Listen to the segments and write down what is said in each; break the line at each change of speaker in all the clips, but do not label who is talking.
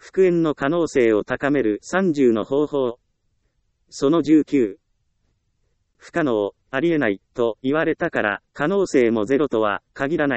復縁の可能性を高める30の方法。その19。不可能、ありえない、と言われたから、可能性もゼロとは限らない。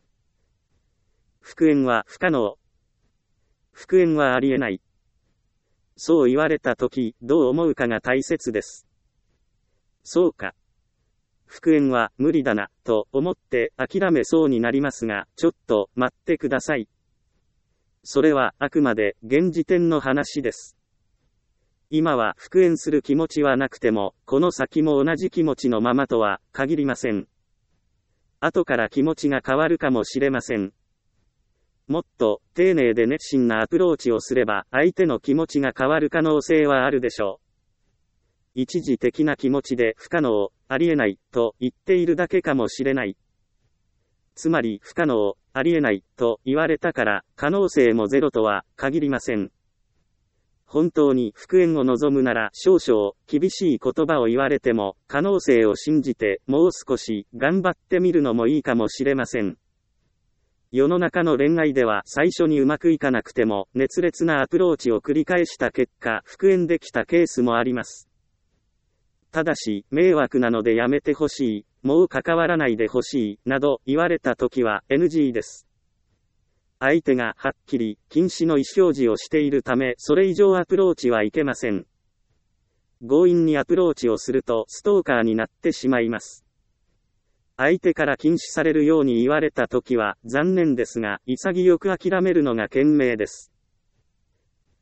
復縁は不可能。復縁はありえない。そう言われたとき、どう思うかが大切です。そうか。復縁は無理だな、と思って諦めそうになりますが、ちょっと待ってください。それはあくまで現時点の話です。今は復縁する気持ちはなくても、この先も同じ気持ちのままとは限りません。後から気持ちが変わるかもしれません。もっと丁寧で熱心なアプローチをすれば、相手の気持ちが変わる可能性はあるでしょう。一時的な気持ちで不可能、ありえない、と言っているだけかもしれない。つまり不可能、ありえない、と言われたから、可能性もゼロとは限りません。本当に復縁を望むなら少々厳しい言葉を言われても可能性を信じてもう少し頑張ってみるのもいいかもしれません。世の中の恋愛では最初にうまくいかなくても熱烈なアプローチを繰り返した結果復縁できたケースもあります。ただし迷惑なのでやめてほしい、もう関わらないでほしいなど言われたときは NG です。相手がはっきり禁止の意思表示をしているためそれ以上アプローチはいけません。強引にアプローチをするとストーカーになってしまいます。相手から禁止されるように言われたときは残念ですが潔く諦めるのが賢明です。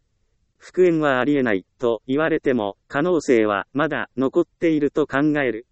復縁はありえないと言われても可能性はまだ残っていると考える。